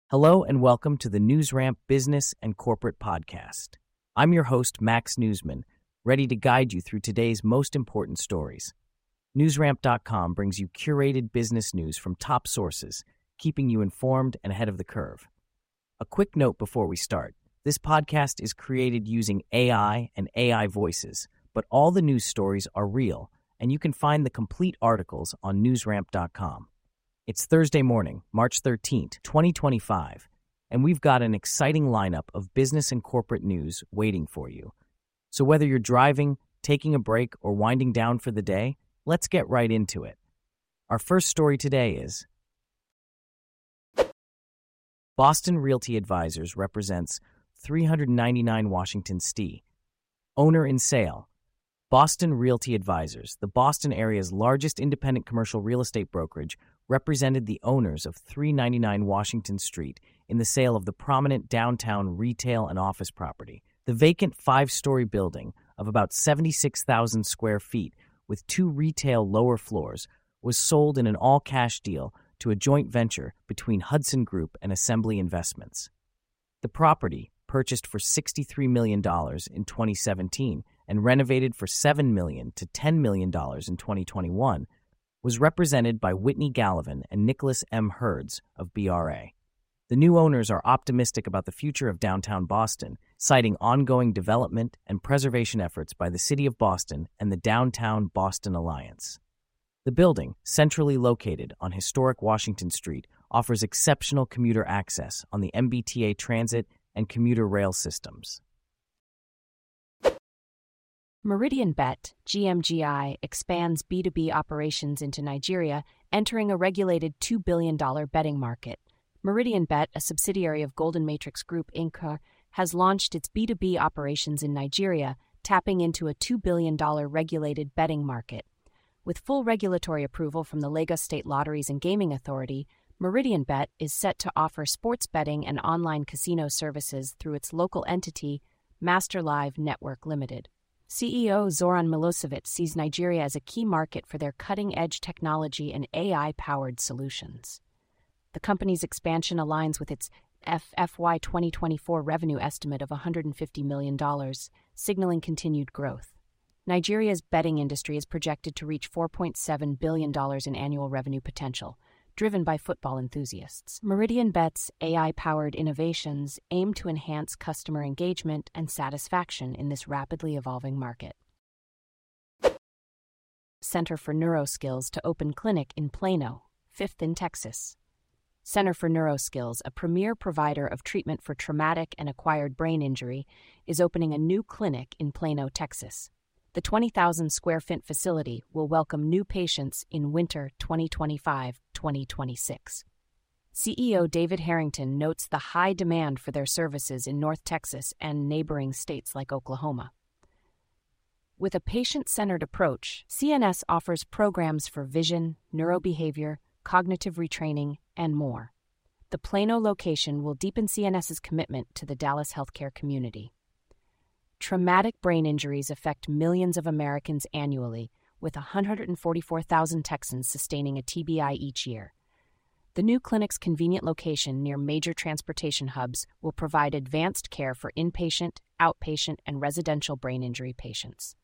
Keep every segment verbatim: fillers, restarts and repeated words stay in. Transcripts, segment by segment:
Hello and welcome to the NewsRamp Business and Corporate Podcast. I'm your host, Max Newsman, ready to guide you through today's most important stories. NewsRamp dot com brings you curated business news from top sources, keeping you informed and ahead of the curve. A quick note before we start. This podcast is created using A I and A I voices, but all the news stories are real, and you can find the complete articles on NewsRamp dot com. It's Thursday morning, March thirteenth, twenty twenty-five, and we've got an exciting lineup of business and corporate news waiting for you. So whether you're driving, taking a break, or winding down for the day, let's get right into it. Our first story today is Boston Realty Advisors represents three hundred ninety-nine Washington Street. Owner in sale. Boston Realty Advisors, the Boston area's largest independent commercial real estate brokerage, represented the owners of three ninety-nine Washington Street in the sale of the prominent downtown retail and office property. The vacant five-story building of about seventy-six thousand square feet with two retail lower floors was sold in an all-cash deal to a joint venture between Hudson Group and Assembly Investments. The property, purchased for sixty-three million dollars in twenty seventeen and renovated for seven million dollars to ten million dollars in twenty twenty-one, was represented by Whitney Gallivan and Nicholas M. Herds of B R A. The new owners are optimistic about the future of downtown Boston, citing ongoing development and preservation efforts by the City of Boston and the Downtown Boston Alliance. The building, centrally located on historic Washington Street, offers exceptional commuter access on the M B T A transit and commuter rail systems. Meridianbet, G M G I, expands B two B operations into Nigeria, entering a regulated two billion dollars betting market. Meridianbet, a subsidiary of Golden Matrix Group, Incorporated, has launched its B two B operations in Nigeria, tapping into a two billion dollars regulated betting market. With full regulatory approval from the Lagos State Lotteries and Gaming Authority, Meridianbet is set to offer sports betting and online casino services through its local entity, Master Live Network Limited. C E O Zoran Milosevic sees Nigeria as a key market for their cutting-edge technology and A I-powered solutions. The company's expansion aligns with its F Y twenty twenty-four revenue estimate of one hundred fifty million dollars, signaling continued growth. Nigeria's betting industry is projected to reach four point seven billion dollars in annual revenue potential, driven by football enthusiasts. Meridianbet's A I-powered innovations aim to enhance customer engagement and satisfaction in this rapidly evolving market. Center for Neuroskills to open clinic in Plano, fifth in Texas. Center for Neuroskills, a premier provider of treatment for traumatic and acquired brain injury, is opening a new clinic in Plano, Texas. The twenty thousand square foot facility will welcome new patients in winter twenty twenty-five twenty twenty-six. C E O David Harrington notes the high demand for their services in North Texas and neighboring states like Oklahoma. With a patient-centered approach, C N S offers programs for vision, neurobehavior, cognitive retraining, and more. The Plano location will deepen CNS's commitment to the Dallas healthcare community. Traumatic brain injuries affect millions of Americans annually, with one hundred forty-four thousand Texans sustaining a T B I each year. The new clinic's convenient location near major transportation hubs will provide advanced care for inpatient, outpatient, and residential brain injury patients.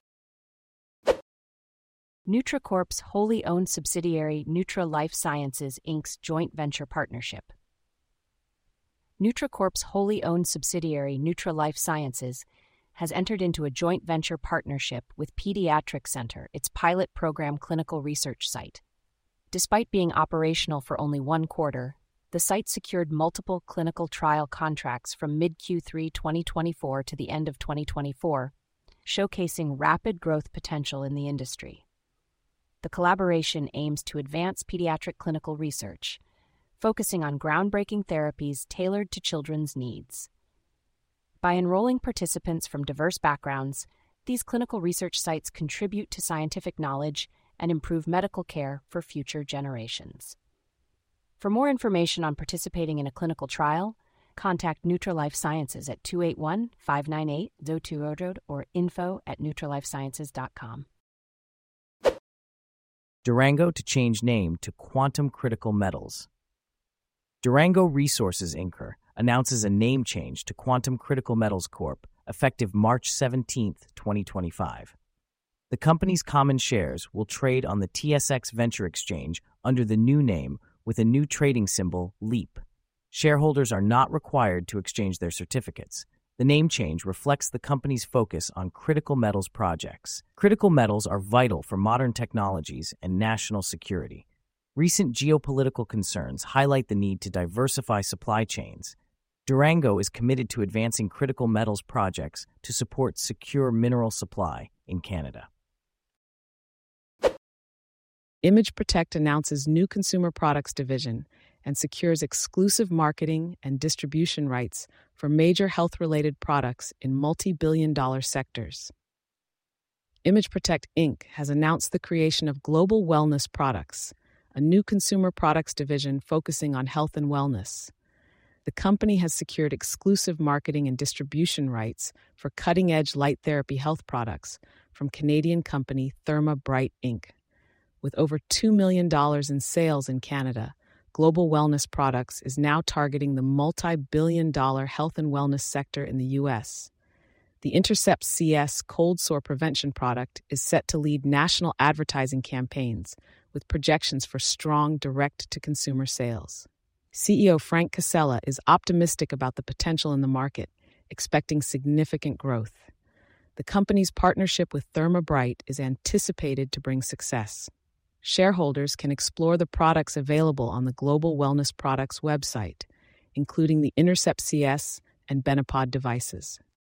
NutraCorp's wholly owned subsidiary Nutra Life Sciences, Incorporated's joint venture partnership. NutraCorp's wholly owned subsidiary Nutra Life Sciences has entered into a joint venture partnership with Pediatric Center, its pilot program clinical research site. Despite being operational for only one quarter, the site secured multiple clinical trial contracts from mid Q three twenty twenty-four to the end of twenty twenty-four, showcasing rapid growth potential in the industry. The collaboration aims to advance pediatric clinical research, focusing on groundbreaking therapies tailored to children's needs. By enrolling participants from diverse backgrounds, these clinical research sites contribute to scientific knowledge and improve medical care for future generations. For more information on participating in a clinical trial, contact Nutra Life Sciences at two eight one, five nine eight, zero two zero zero or info at nutralifesciences dot com. Durango to change name to Quantum Critical Metals. Durango Resources Incorporated announces a name change to Quantum Critical Metals Corporation effective March seventeenth, twenty twenty-five. The company's common shares will trade on the T S X Venture Exchange under the new name with a new trading symbol, LEAP. Shareholders are not required to exchange their certificates. The name change reflects the company's focus on critical metals projects. Critical metals are vital for modern technologies and national security. Recent geopolitical concerns highlight the need to diversify supply chains. Durango is committed to advancing critical metals projects to support secure mineral supply in Canada. Image Protect announces new consumer products division and secures exclusive marketing and distribution rights for major health-related products in multi-billion dollar sectors. Image Protect Incorporated has announced the creation of Global Wellness Products, a new consumer products division focusing on health and wellness. The company has secured exclusive marketing and distribution rights for cutting-edge light therapy health products from Canadian company ThermaBright Incorporated. With over two million dollars in sales in Canada, Global Wellness Products is now targeting the multi-billion dollar health and wellness sector in the U S. The Intercept C S cold sore prevention product is set to lead national advertising campaigns with projections for strong direct-to-consumer sales. C E O Frank Casella is optimistic about the potential in the market, expecting significant growth. The company's partnership with ThermaBright is anticipated to bring success. Shareholders can explore the products available on the Global Wellness Products website, including the Intercept C S and Benepod devices.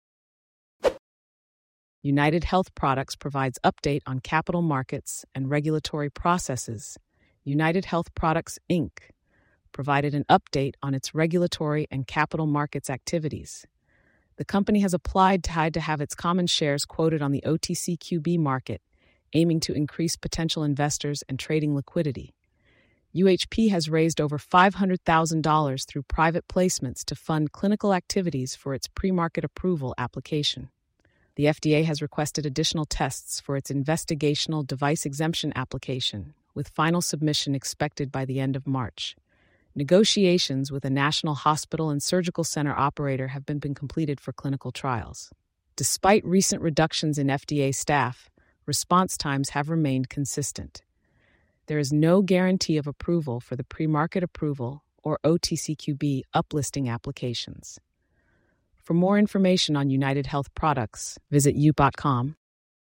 United Health Products provides update on capital markets and regulatory processes. United Health Products, Incorporated provided an update on its regulatory and capital markets activities. The company has applied to H I D to have its common shares quoted on the O T C Q B market, aiming to increase potential investors and trading liquidity. U H P has raised over five hundred thousand dollars through private placements to fund clinical activities for its pre-market approval application. The F D A has requested additional tests for its investigational device exemption application, with final submission expected by the end of March. Negotiations with a national hospital and surgical center operator have been, been completed for clinical trials. Despite recent reductions in F D A staff, response times have remained consistent. There is no guarantee of approval for the pre-market approval or O T C Q B uplisting applications. For more information on United Health Products, visit u dot com.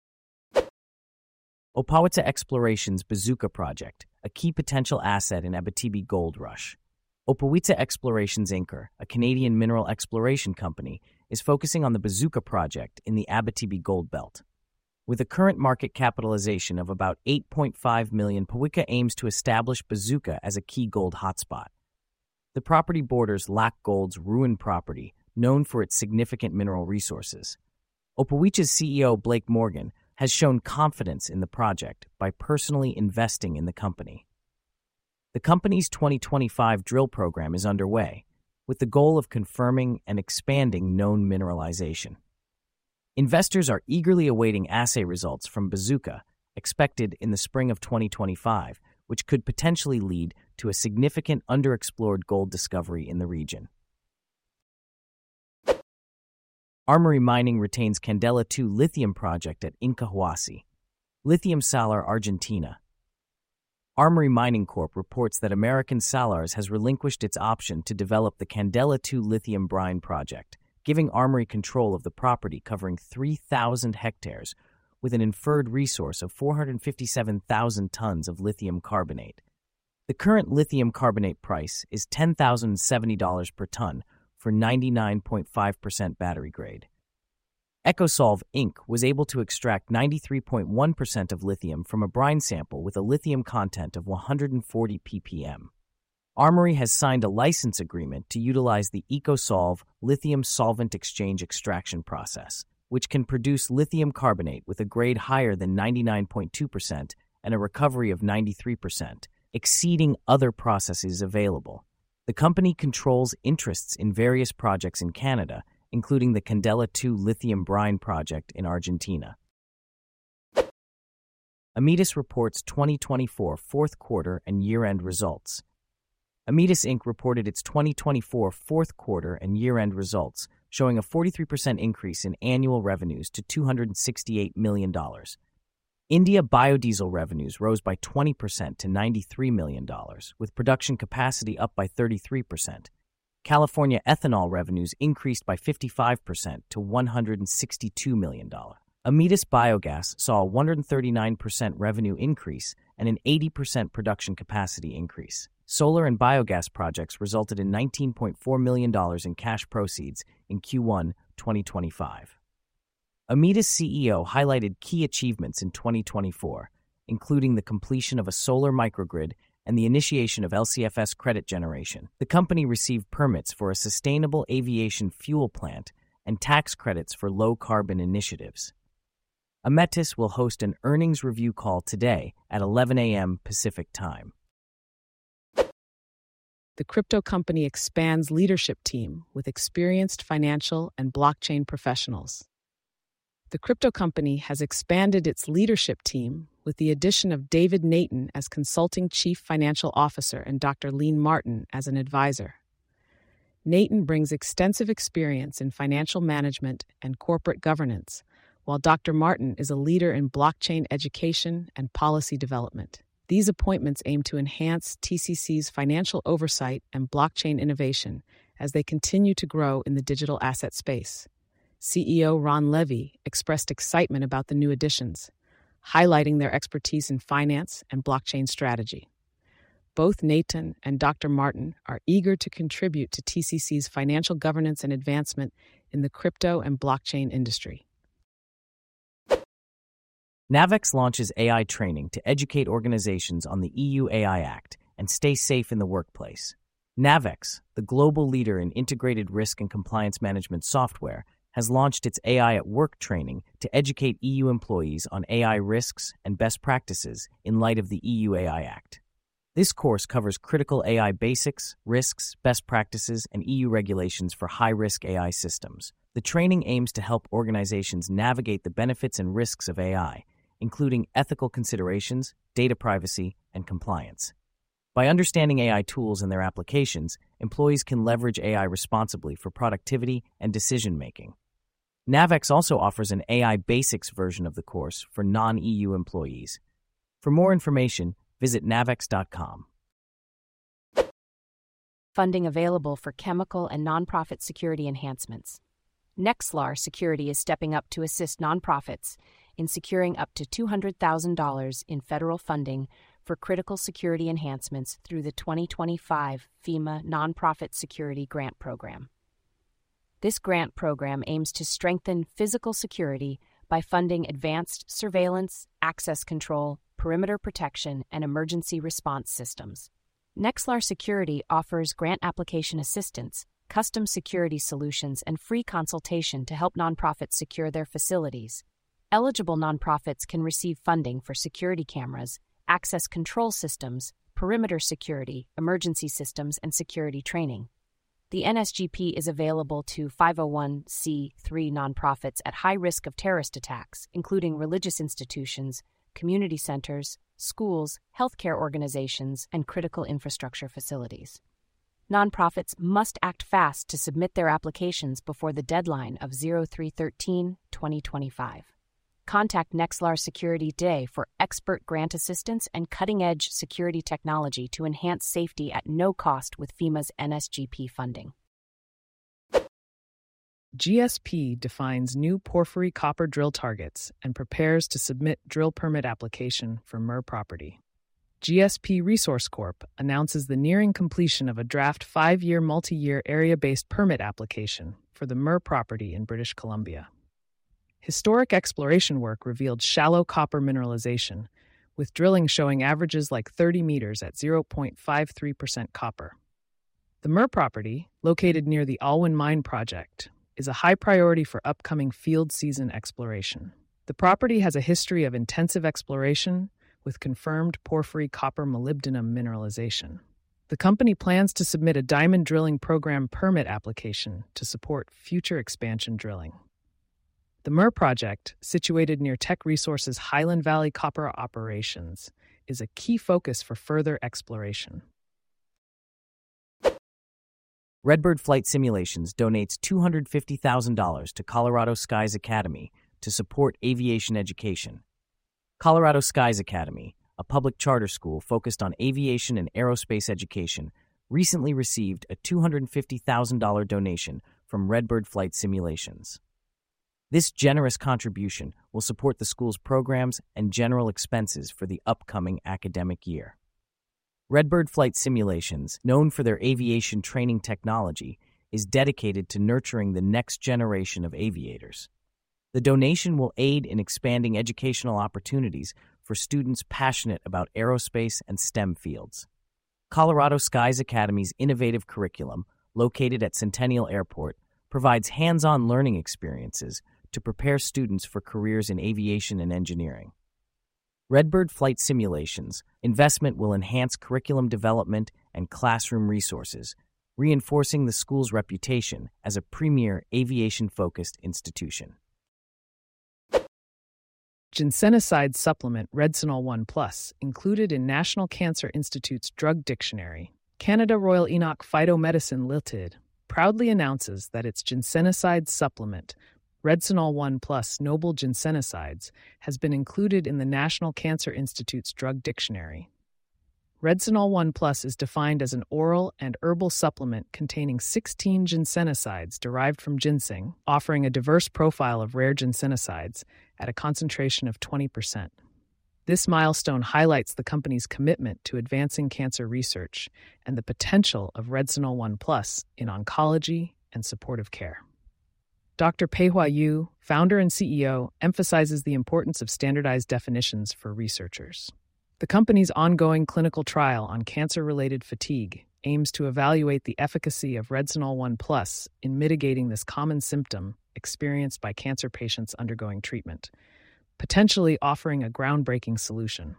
Opawita Exploration's Bazooka Project, a key potential asset in Abitibi Gold Rush. Opawita Explorations Incorporated, a Canadian mineral exploration company, is focusing on the Bazooka Project in the Abitibi Gold Belt. With a current market capitalization of about eight point five million dollars, Opawita aims to establish Bazooka as a key gold hotspot. The property borders Lac Gold's Ruin property, known for its significant mineral resources. Opawita's C E O Blake Morgan has shown confidence in the project by personally investing in the company. The company's twenty twenty-five drill program is underway, with the goal of confirming and expanding known mineralization. Investors are eagerly awaiting assay results from Bazooka, expected in the spring of twenty twenty-five, which could potentially lead to a significant underexplored gold discovery in the region. Armory Mining retains Candela two lithium project at Incahuasi. Lithium Salar, Argentina. Armory Mining Corp reports that American Salars has relinquished its option to develop the Candela two lithium brine project, giving Armory control of the property covering three thousand hectares with an inferred resource of four hundred fifty-seven thousand tons of lithium carbonate. The current lithium carbonate price is ten thousand seventy dollars per ton for ninety-nine point five percent battery grade. Ecosolve Incorporated was able to extract ninety-three point one percent of lithium from a brine sample with a lithium content of one hundred forty p p m. Armory has signed a license agreement to utilize the Ecosolve lithium solvent exchange extraction process, which can produce lithium carbonate with a grade higher than ninety-nine point two percent and a recovery of ninety-three percent, exceeding other processes available. The company controls interests in various projects in Canada, including the Candela two lithium brine project in Argentina. Ametis reports twenty twenty-four fourth quarter and year-end results. Ametis Incorporated reported its twenty twenty-four fourth quarter and year-end results, showing a forty-three percent increase in annual revenues to two hundred sixty-eight million dollars. India biodiesel revenues rose by twenty percent to ninety-three million dollars, with production capacity up by thirty-three percent. California ethanol revenues increased by fifty-five percent to one hundred sixty-two million dollars. Ametis Biogas saw a one hundred thirty-nine percent revenue increase and an eighty percent production capacity increase. Solar and biogas projects resulted in nineteen point four million dollars in cash proceeds in Q one twenty twenty-five. Ametis C E O highlighted key achievements in twenty twenty-four, including the completion of a solar microgrid and the initiation of L C F S credit generation. The company received permits for a sustainable aviation fuel plant and tax credits for low-carbon initiatives. Ametis will host an earnings review call today at eleven a.m. Pacific Time. The crypto company expands leadership team with experienced financial and blockchain professionals. The crypto company has expanded its leadership team with the addition of David Nathan as consulting chief financial officer and Doctor Lean Martin as an advisor. Nathan brings extensive experience in financial management and corporate governance, while Doctor Martin is a leader in blockchain education and policy development. These appointments aim to enhance T C C's financial oversight and blockchain innovation as they continue to grow in the digital asset space. C E O Ron Levy expressed excitement about the new additions, highlighting their expertise in finance and blockchain strategy. Both Nathan and Doctor Martin are eager to contribute to T C C's financial governance and advancement in the crypto and blockchain industry. Navex launches A I training to educate organizations on the E U A I Act and stay safe in the workplace. Navex, the global leader in integrated risk and compliance management software, has launched its A I at Work training to educate E U employees on A I risks and best practices in light of the E U A I Act. This course covers critical A I basics, risks, best practices, and E U regulations for high-risk A I systems. The training aims to help organizations navigate the benefits and risks of A I, including ethical considerations, data privacy, and compliance. By understanding A I tools and their applications, employees can leverage A I responsibly for productivity and decision-making. Navex also offers an A I basics version of the course for non-E U employees. For more information, visit navex dot com. Funding available for chemical and nonprofit security enhancements. Nexlar Security is stepping up to assist nonprofits in securing up to two hundred thousand dollars in federal funding for critical security enhancements through the twenty twenty-five FEMA Nonprofit Security Grant Program. This grant program aims to strengthen physical security by funding advanced surveillance, access control, perimeter protection, and emergency response systems. Nexlar Security offers grant application assistance, custom security solutions, and free consultation to help nonprofits secure their facilities. Eligible nonprofits can receive funding for security cameras, access control systems, perimeter security, emergency systems, and security training. The N S G P is available to five oh one c three nonprofits at high risk of terrorist attacks, including religious institutions, community centers, schools, healthcare organizations, and critical infrastructure facilities. Nonprofits must act fast to submit their applications before the deadline of oh three thirteen twenty twenty-five. Contact Nexlar Security today for expert grant assistance and cutting-edge security technology to enhance safety at no cost with FEMA's N S G P funding. G S P defines new porphyry copper drill targets and prepares to submit drill permit application for M E R property. G S P Resource Corp announces the nearing completion of a draft five-year multi-year area-based permit application for the M E R property in British Columbia. Historic exploration work revealed shallow copper mineralization, with drilling showing averages like thirty meters at zero point five three percent copper. The M E R property, located near the Alwyn Mine project, is a high priority for upcoming field season exploration. The property has a history of intensive exploration with confirmed porphyry copper molybdenum mineralization. The company plans to submit a diamond drilling program permit application to support future expansion drilling. The M E R project, situated near Teck Resources' Highland Valley copper operations, is a key focus for further exploration. Redbird Flight Simulations donates two hundred fifty thousand dollars to Colorado Skies Academy to support aviation education. Colorado Skies Academy, a public charter school focused on aviation and aerospace education, recently received a two hundred fifty thousand dollars donation from Redbird Flight Simulations. This generous contribution will support the school's programs and general expenses for the upcoming academic year. Redbird Flight Simulations, known for their aviation training technology, is dedicated to nurturing the next generation of aviators. The donation will aid in expanding educational opportunities for students passionate about aerospace and STEM fields. Colorado Skies Academy's innovative curriculum, located at Centennial Airport, provides hands-on learning experiences to prepare students for careers in aviation and engineering. Redbird Flight Simulations investment will enhance curriculum development and classroom resources, reinforcing the school's reputation as a premier aviation-focused institution. Ginsenoside supplement Redsinol one plus, included in National Cancer Institute's Drug Dictionary. Canada Royal Enoch Phytomedicine Limited proudly announces that its ginsenoside supplement, Redsinol one plus Noble Ginsenosides, has been included in the National Cancer Institute's Drug Dictionary. Redsinol one plus is defined as an oral and herbal supplement containing sixteen ginsenosides derived from ginseng, offering a diverse profile of rare ginsenosides at a concentration of twenty percent. This milestone highlights the company's commitment to advancing cancer research and the potential of Redsinol one plus in oncology and supportive care. Doctor Peihua Yu, founder and C E O, emphasizes the importance of standardized definitions for researchers. The company's ongoing clinical trial on cancer-related fatigue aims to evaluate the efficacy of Redsinol one plus in mitigating this common symptom experienced by cancer patients undergoing treatment, potentially offering a groundbreaking solution.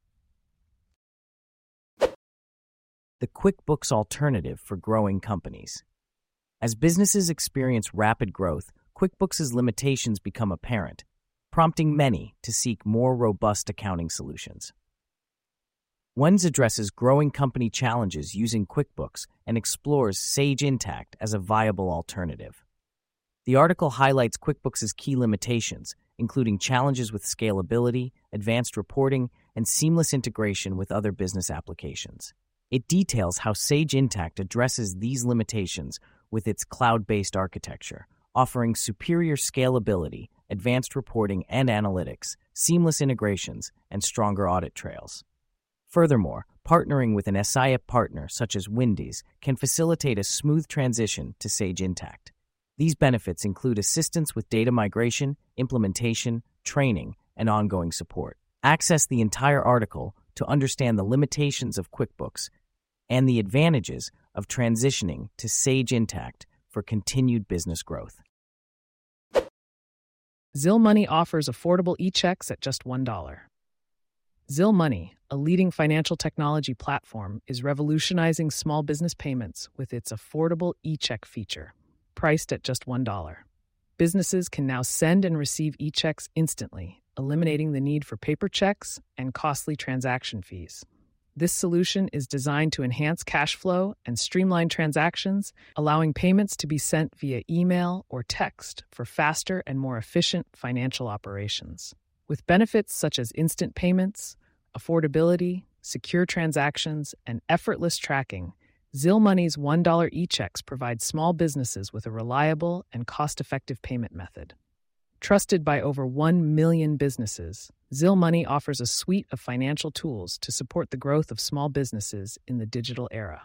The QuickBooks alternative for growing companies. As businesses experience rapid growth, QuickBooks' limitations become apparent, prompting many to seek more robust accounting solutions. Wenz addresses growing company challenges using QuickBooks and explores Sage Intacct as a viable alternative. The article highlights QuickBooks' key limitations, including challenges with scalability, advanced reporting, and seamless integration with other business applications. It details how Sage Intacct addresses these limitations with its cloud-based architecture, offering superior scalability, advanced reporting and analytics, seamless integrations, and stronger audit trails. Furthermore, partnering with an S I A partner such as Wendy's can facilitate a smooth transition to Sage Intacct. These benefits include assistance with data migration, implementation, training, and ongoing support. Access the entire article to understand the limitations of QuickBooks and the advantages of transitioning to Sage Intacct for continued business growth. Zill Money offers affordable e-checks at just one dollar. Zill Money, a leading financial technology platform, is revolutionizing small business payments with its affordable e-check feature, priced at just one dollar. Businesses can now send and receive e-checks instantly, eliminating the need for paper checks and costly transaction fees. This solution is designed to enhance cash flow and streamline transactions, allowing payments to be sent via email or text for faster and more efficient financial operations. With benefits such as instant payments, affordability, secure transactions, and effortless tracking, Zill Money's one dollar e-checks provide small businesses with a reliable and cost-effective payment method. Trusted by over one million businesses, Zill Money offers a suite of financial tools to support the growth of small businesses in the digital era.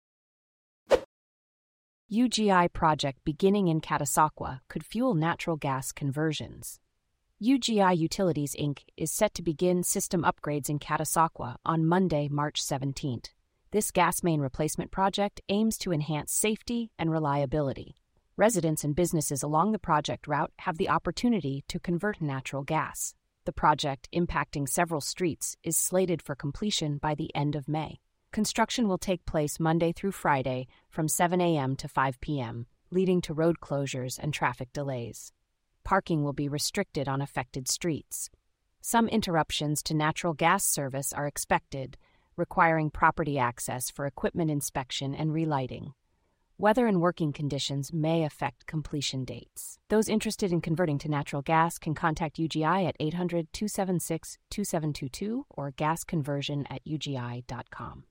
U G I project beginning in Catasauqua could fuel natural gas conversions. U G I Utilities, Incorporated is set to begin system upgrades in Catasauqua on Monday, March seventeenth. This gas main replacement project aims to enhance safety and reliability. Residents and businesses along the project route have the opportunity to convert natural gas. The project, impacting several streets, is slated for completion by the end of May. Construction will take place Monday through Friday from seven a.m. to five p.m., leading to road closures and traffic delays. Parking will be restricted on affected streets. Some interruptions to natural gas service are expected, requiring property access for equipment inspection and relighting. Weather and working conditions may affect completion dates. Those interested in converting to natural gas can contact U G I at eight hundred, two seven six, two seven two two or gasconversion at U G I dot com.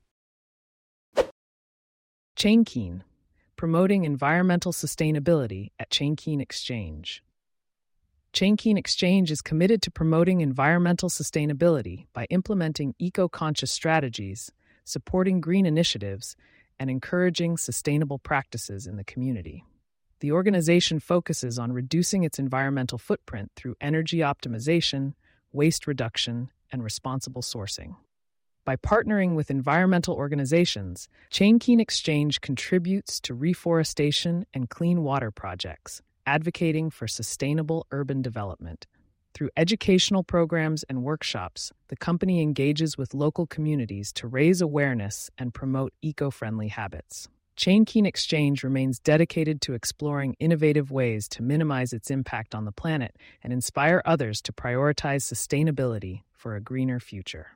Chain Keen, promoting environmental sustainability at Chain Keen Exchange. Chain Keen Exchange is committed to promoting environmental sustainability by implementing eco-conscious strategies, supporting green initiatives, and encouraging sustainable practices in the community. The organization focuses on reducing its environmental footprint through energy optimization, waste reduction, and responsible sourcing. By partnering with environmental organizations, Chain Keen Exchange contributes to reforestation and clean water projects, advocating for sustainable urban development. Through educational programs and workshops, the company engages with local communities to raise awareness and promote eco-friendly habits. Chain Keen Exchange remains dedicated to exploring innovative ways to minimize its impact on the planet and inspire others to prioritize sustainability for a greener future.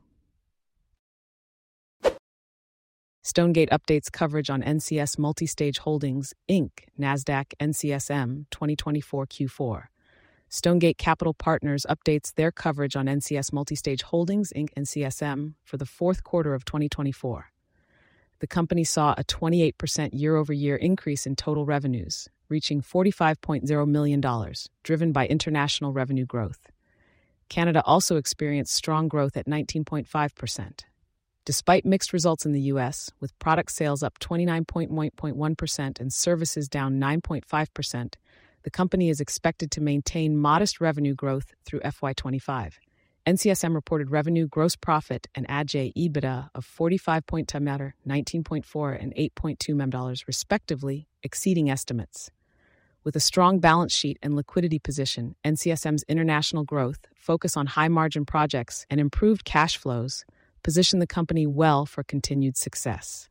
Stonegate updates coverage on N C S Multistage Holdings, Incorporated, NASDAQ N C S M twenty twenty-four Q four. Stonegate Capital Partners updates their coverage on N C S Multistage Holdings, Incorporated, N C S M, for the fourth quarter of twenty twenty-four. The company saw a twenty-eight percent year-over-year increase in total revenues, reaching forty-five point zero million dollars, driven by international revenue growth. Canada also experienced strong growth at nineteen point five percent. Despite mixed results in the U S, with product sales up twenty-nine point one percent and services down nine point five percent, the company is expected to maintain modest revenue growth through F Y twenty-five. N C S M reported revenue, gross profit, and Adjusted EBITDA of forty-five point two million dollars, nineteen point four million dollars, and eight point two million dollars, respectively, exceeding estimates. With a strong balance sheet and liquidity position, N C S M's international growth, focus on high-margin projects, and improved cash flows position the company well for continued success.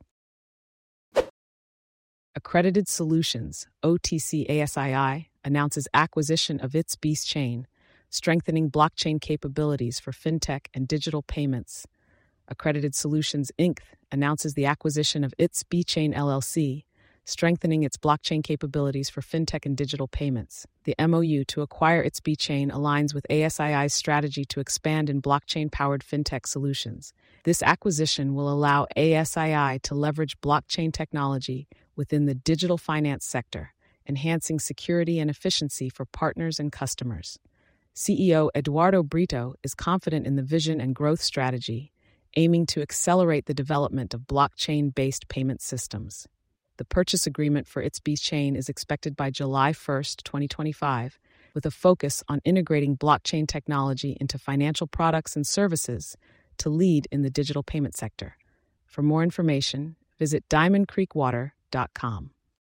Accredited Solutions, O T C A S I I, announces acquisition of its Beast Chain, strengthening blockchain capabilities for fintech and digital payments. Accredited Solutions, Incorporated announces the acquisition of its B-Chain L L C, strengthening its blockchain capabilities for fintech and digital payments. The M O U to acquire its B-Chain aligns with A S I I's strategy to expand in blockchain-powered fintech solutions. This acquisition will allow A S I I to leverage blockchain technology within the digital finance sector, enhancing security and efficiency for partners and customers. C E O Eduardo Brito is confident in the vision and growth strategy, aiming to accelerate the development of blockchain-based payment systems. The purchase agreement for its B-Chain is expected by July first, twenty twenty-five, with a focus on integrating blockchain technology into financial products and services to lead in the digital payment sector. For more information, visit diamond creek water dot com.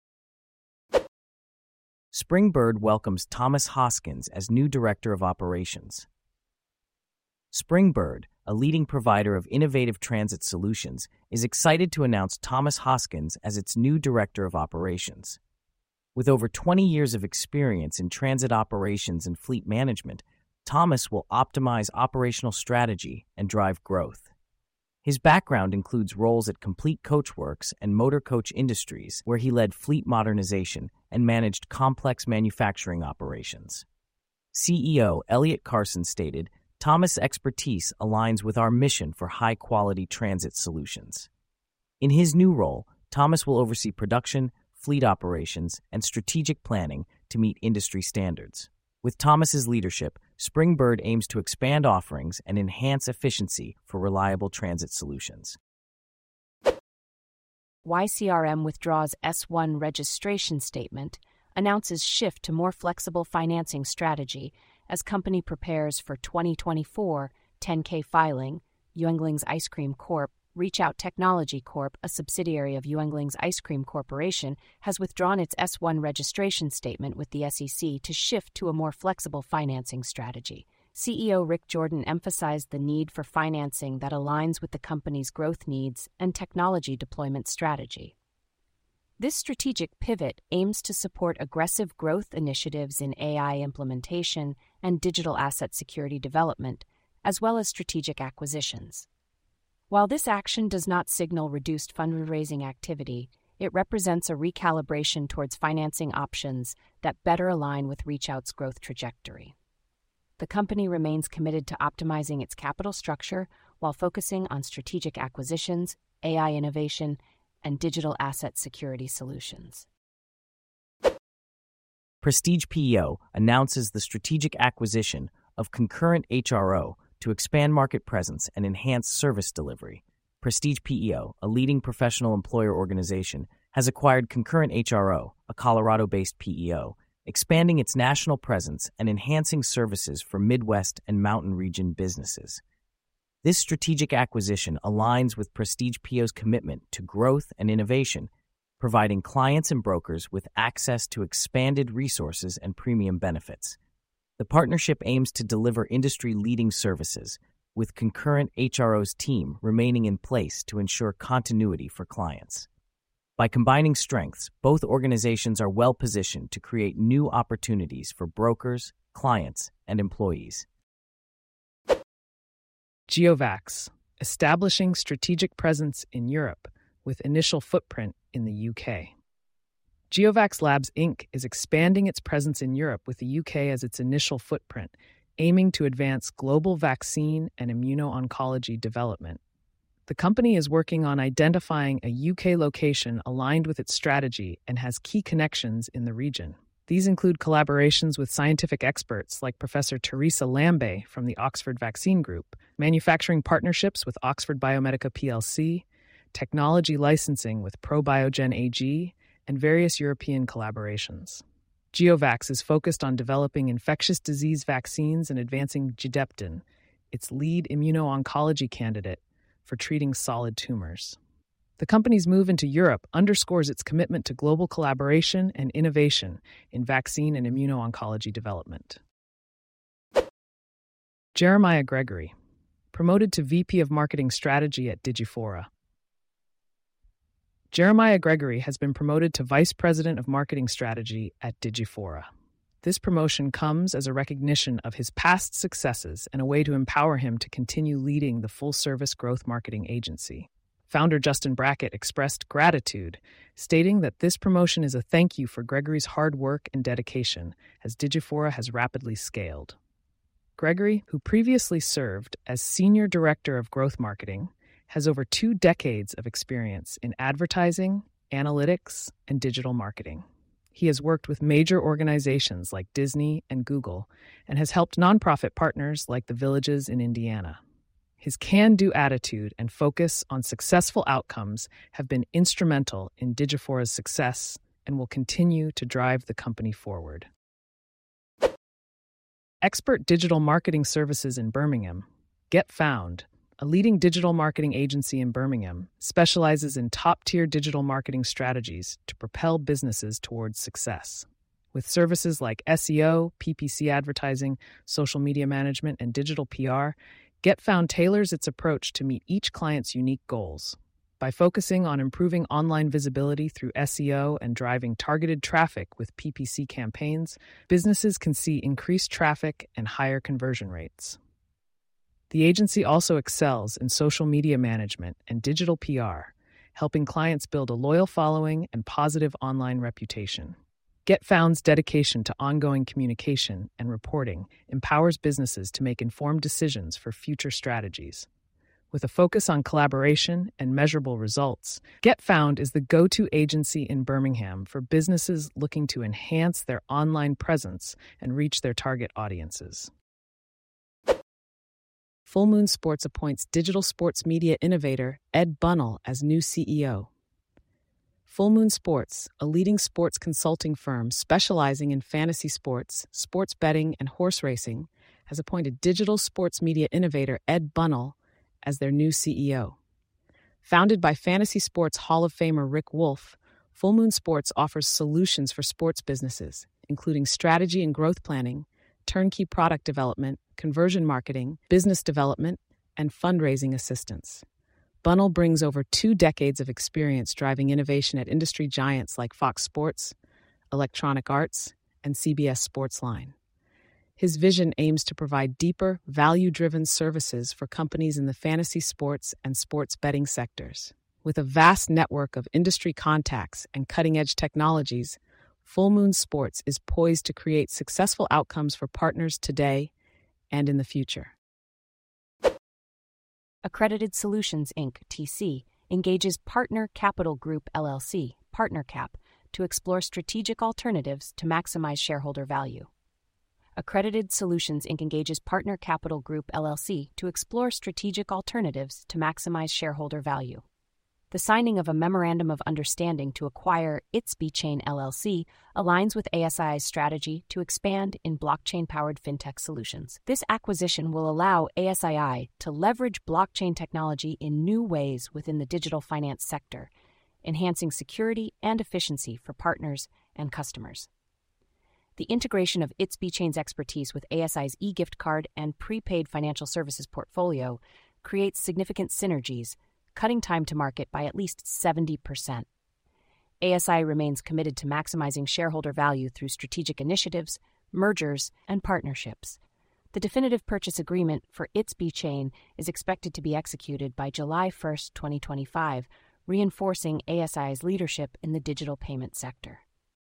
Springbird welcomes Thomas Hoskins as new Director of Operations. Springbird, a leading provider of innovative transit solutions, is excited to announce Thomas Hoskins as its new Director of Operations. With over twenty years of experience in transit operations and fleet management, Thomas will optimize operational strategy and drive growth. His background includes roles at Complete Coachworks and Motor Coach Industries, where he led fleet modernization and managed complex manufacturing operations. C E O Elliot Carson stated, "Thomas' expertise aligns with our mission for high-quality transit solutions." In his new role, Thomas will oversee production, fleet operations, and strategic planning to meet industry standards. With Thomas's leadership, Springbird aims to expand offerings and enhance efficiency for reliable transit solutions. Y C R M withdraws S one registration statement, announces shift to more flexible financing strategy as company prepares for twenty twenty-four ten K filing. Yuengling's Ice Cream Corp, Reach Out Technology Corp, a subsidiary of Yuengling's Ice Cream Corporation, has withdrawn its S one registration statement with the S E C to shift to a more flexible financing strategy. C E O Rick Jordan emphasized the need for financing that aligns with the company's growth needs and technology deployment strategy. This strategic pivot aims to support aggressive growth initiatives in A I implementation and digital asset security development, as well as strategic acquisitions. While this action does not signal reduced fundraising activity, It represents a recalibration towards financing options that better align with ReachOut's growth trajectory. The company remains committed to optimizing its capital structure while focusing on strategic acquisitions, A I innovation, and digital asset security solutions. Prestige P E O announces the strategic acquisition of Concurrent H R O to expand market presence and enhance service delivery. Prestige P E O, a leading professional employer organization, has acquired Concurrent H R O, a Colorado-based P E O, expanding its national presence and enhancing services for Midwest and Mountain Region businesses. This strategic acquisition aligns with Prestige P E O's commitment to growth and innovation, providing clients and brokers with access to expanded resources and premium benefits. The partnership aims to deliver industry-leading services, with Concurrent H R O's team remaining in place to ensure continuity for clients. By combining strengths, both organizations are well-positioned to create new opportunities for brokers, clients, and employees. GeoVax, establishing strategic presence in Europe with initial footprint in the U K. GeoVax Labs, Incorporated is expanding its presence in Europe with the U K as its initial footprint, aiming to advance global vaccine and immuno-oncology development. The company is working on identifying a U K location aligned with its strategy and has key connections in the region. These include collaborations with scientific experts like Professor Teresa Lambe from the Oxford Vaccine Group, manufacturing partnerships with Oxford Biomedica P L C, technology licensing with ProBiogen A G, and various European collaborations. GeoVax is focused on developing infectious disease vaccines and advancing Gedeptin, its lead immuno-oncology candidate for treating solid tumors. The company's move into Europe underscores its commitment to global collaboration and innovation in vaccine and immuno-oncology development. Jeremiah Gregory, promoted to V P of Marketing Strategy at Digifora. Jeremiah Gregory has been promoted to Vice President of Marketing Strategy at Digifora. This promotion comes as a recognition of his past successes and a way to empower him to continue leading the full-service growth marketing agency. Founder Justin Brackett expressed gratitude, stating that this promotion is a thank you for Gregory's hard work and dedication as Digifora has rapidly scaled. Gregory, who previously served as Senior Director of Growth Marketing, has over two decades of experience in advertising, analytics, and digital marketing. He has worked with major organizations like Disney and Google and has helped nonprofit partners like the Villages in Indiana. His can-do attitude and focus on successful outcomes have been instrumental in Digifora's success and will continue to drive the company forward. Expert Digital Marketing Services in Birmingham, GetFound, a leading digital marketing agency in Birmingham, specializes in top-tier digital marketing strategies to propel businesses towards success. With services like S E O, P P C advertising, social media management, and digital P R, GetFound tailors its approach to meet each client's unique goals. By focusing on improving online visibility through S E O and driving targeted traffic with P P C campaigns, businesses can see increased traffic and higher conversion rates. The agency also excels in social media management and digital P R, helping clients build a loyal following and positive online reputation. GetFound's dedication to ongoing communication and reporting empowers businesses to make informed decisions for future strategies. With a focus on collaboration and measurable results, GetFound is the go-to agency in Birmingham for businesses looking to enhance their online presence and reach their target audiences. Full Moon Sports appoints digital sports media innovator Ed Bunnell as new C E O. Full Moon Sports, a leading sports consulting firm specializing in fantasy sports, sports betting, and horse racing, has appointed digital sports media innovator Ed Bunnell as their new C E O. Founded by fantasy sports Hall of Famer Rick Wolf, Full Moon Sports offers solutions for sports businesses, including strategy and growth planning, turnkey product development, conversion marketing, business development, and fundraising assistance. Bunnell brings over two decades of experience driving innovation at industry giants like Fox Sports, Electronic Arts, and C B S Sportsline. His vision aims to provide deeper, value-driven services for companies in the fantasy sports and sports betting sectors. With a vast network of industry contacts and cutting-edge technologies, Full Moon Sports is poised to create successful outcomes for partners today and in the future. Accredited Solutions, Incorporated, T C, engages Partner Capital Group, L L C, PartnerCap, to explore strategic alternatives to maximize shareholder value. Accredited Solutions, Incorporated engages Partner Capital Group, L L C, to explore strategic alternatives to maximize shareholder value. The signing of a Memorandum of Understanding to acquire ItsBeChain, L L C aligns with A S I's strategy to expand in blockchain-powered fintech solutions. This acquisition will allow A S I to leverage blockchain technology in new ways within the digital finance sector, enhancing security and efficiency for partners and customers. The integration of ItsBeChain's expertise with A S I's e-gift card and prepaid financial services portfolio creates significant synergies, cutting time to market by at least seventy percent. A S I remains committed to maximizing shareholder value through strategic initiatives, mergers, and partnerships. The definitive purchase agreement for ItsBeChain is expected to be executed by July first, twenty twenty-five, reinforcing A S I's leadership in the digital payment sector.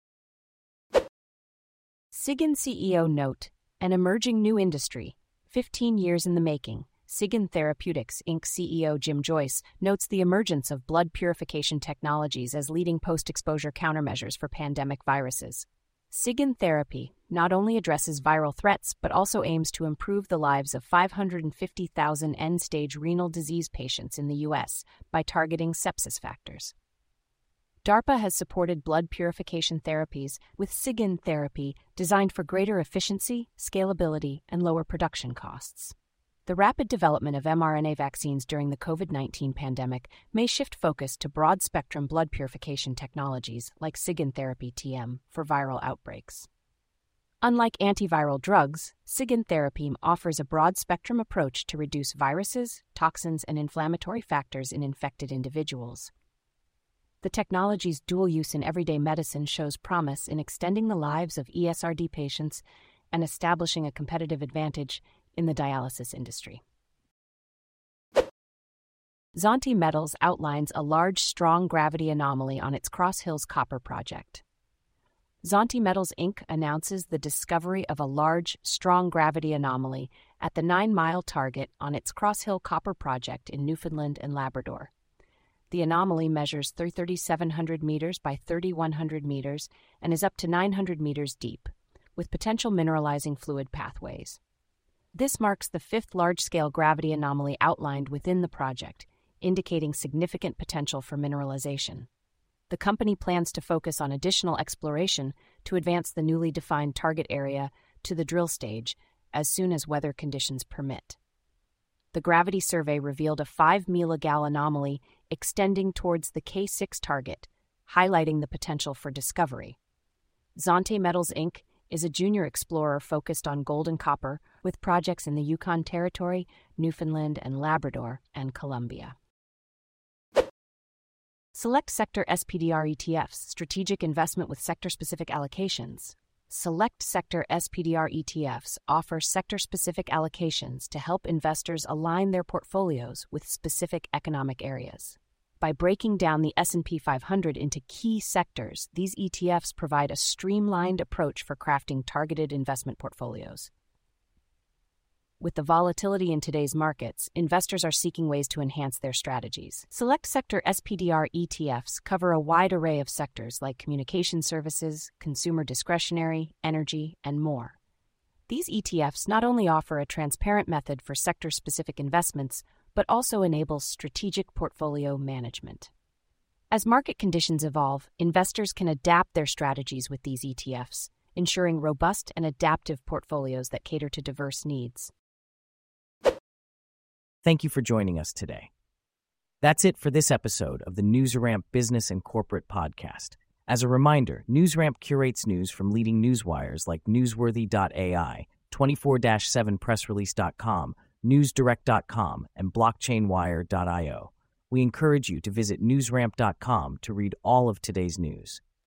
SIGIN C E O note: an emerging new industry, fifteen years in the making. SIGIN Therapeutics, Incorporated C E O Jim Joyce notes the emergence of blood purification technologies as leading post-exposure countermeasures for pandemic viruses. SIGIN Therapy not only addresses viral threats but also aims to improve the lives of five hundred fifty thousand end-stage renal disease patients in the U S by targeting sepsis factors. DARPA has supported blood purification therapies with SIGIN Therapy designed for greater efficiency, scalability, and lower production costs. The rapid development of mRNA vaccines during the COVID nineteen pandemic may shift focus to broad-spectrum blood purification technologies like SIGIN Therapy T M for viral outbreaks. Unlike antiviral drugs, SIGIN Therapy offers a broad-spectrum approach to reduce viruses, toxins, and inflammatory factors in infected individuals. The technology's dual use in everyday medicine shows promise in extending the lives of E S R D patients and establishing a competitive advantage in the dialysis industry. Zonti Metals outlines a large strong gravity anomaly on its Cross Hills copper project. Zonti Metals, Incorporated announces the discovery of a large strong gravity anomaly at the Nine Mile target on its Cross Hill copper project in Newfoundland and Labrador. The anomaly measures three thousand seven hundred meters by three thousand one hundred meters and is up to nine hundred meters deep, with potential mineralizing fluid pathways. This marks the fifth large-scale gravity anomaly outlined within the project, indicating significant potential for mineralization. The company plans to focus on additional exploration to advance the newly defined target area to the drill stage as soon as weather conditions permit. The gravity survey revealed a five milligal anomaly extending towards the K six target, highlighting the potential for discovery. Zonti Metals, Incorporated is a junior explorer focused on gold and copper, with projects in the Yukon Territory, Newfoundland and Labrador, and Colombia. Select Sector S P D R E T Fs, strategic investment with sector-specific allocations. Select Sector S P D R E T Fs offer sector-specific allocations to help investors align their portfolios with specific economic areas. By breaking down the S and P five hundred into key sectors, these E T Fs provide a streamlined approach for crafting targeted investment portfolios. With the volatility in today's markets, investors are seeking ways to enhance their strategies. Select Sector S P D R E T Fs cover a wide array of sectors like communication services, consumer discretionary, energy, and more. These E T Fs not only offer a transparent method for sector-specific investments, but also enables strategic portfolio management. As market conditions evolve, investors can adapt their strategies with these E T Fs, ensuring robust and adaptive portfolios that cater to diverse needs. Thank you for joining us today. That's it for this episode of the NewsRamp Business and Corporate Podcast. As a reminder, NewsRamp curates news from leading newswires like newsworthy dot A I, twenty-four seven press release dot com, newsdirect dot com, and blockchain wire dot io. We encourage you to visit newsramp dot com to read all of today's news.